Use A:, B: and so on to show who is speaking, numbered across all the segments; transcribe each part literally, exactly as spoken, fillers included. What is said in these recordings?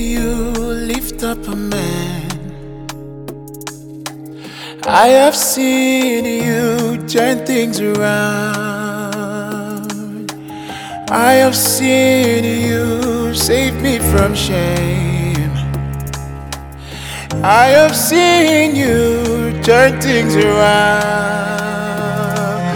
A: you lift up a man. I have seen you turn things around. I have seen you save me from shame. I have seen you turn things around.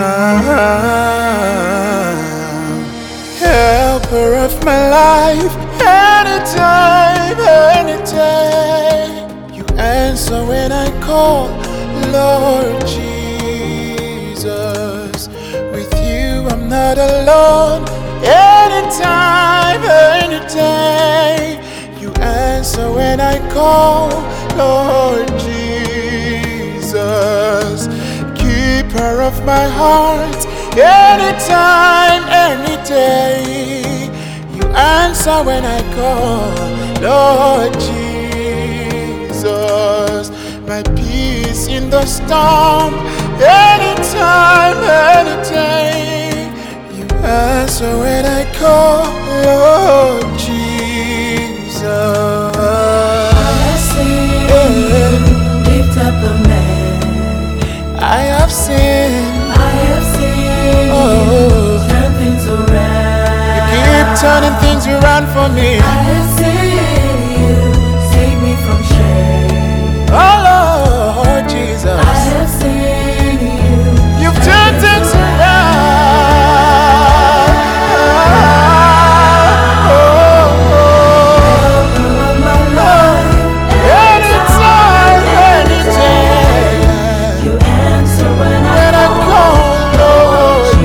A: Helper of my life, anytime, any day. You answer when I call, Lord Jesus. With you I'm not alone. Anytime, any day. You answer when I call, Lord Jesus. Keeper of my heart, anytime, any day. You answer when I call, Lord Jesus. My peace in the storm, anytime, any day. You answer when I call, Lord Jesus.
B: I have seen you lift up a man.
A: I have seen,
B: I have seen
A: oh,
B: you turn things around.
A: you keep turning things around for me.
B: I have seen you save me from shame.
A: Oh Lord Jesus,
B: I have seen you.
A: you've turned things around. Oh, oh,
B: Helper of my life,
A: anytime, any day.
B: you answer when I
A: When I
B: call.
A: call, Lord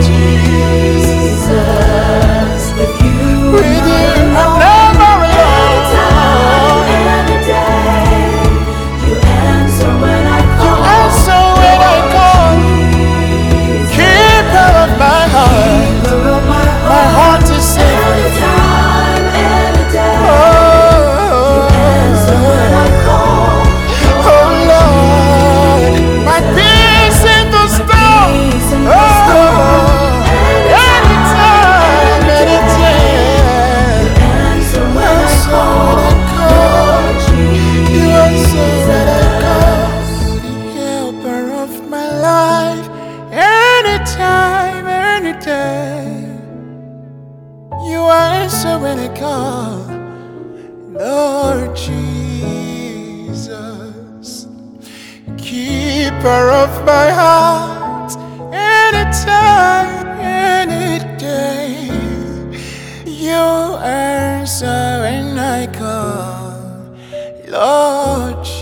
B: Jesus, with you
A: with you, I'm
B: I'm
A: never
B: anytime,
A: alone.
B: any day. You answer when I
A: You
B: call.
A: answer when I call.
B: Jesus,
A: Keeper of my heart,
B: keeper of my
A: my
B: heart.
A: heart is safe with you.
B: Anytime, any day. You answer when I
A: Oh,
B: call.
A: oh Lord, my peace in the storm.
B: Peace in
A: Oh,
B: the storm.
A: anytime, any day.
B: Answer when I
A: Answer
B: call.
A: when I call.
B: Lord
A: You answer when I call.
B: Jesus.
A: The helper of my life, anytime, any day. You answer when I call, Lord Jesus. Keeper of my heart, anytime, any day. You answer when I call, Lord Jesus.